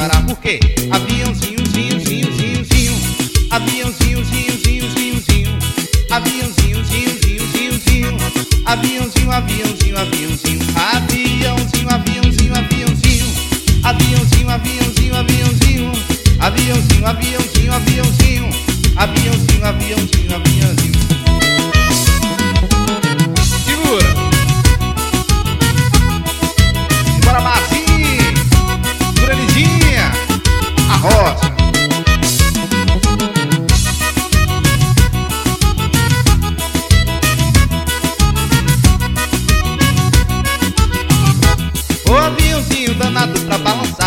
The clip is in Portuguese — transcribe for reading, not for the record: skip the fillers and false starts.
parar. Por quê? Aviãozinho, zinho, zinho, zinho, zinho. Aviãozinho, zinho, zinho, zinho, zinho. Aviãozinho, zinho, zinho, zinho, zinho. Aviãozinho, aviãozinho, aviãozinho. Aviãozinho, aviãozinho, aviãozinho. Aviãozinho, aviãozinho, aviãozinho. Aviãozinho, aviãozinho, aviãozinho. Aviãozinho, aviãozinho, aviãozinho. Segura. Bora, Marcinho. Segura, Lizinha. A roça. O aviãozinho danado pra balançar.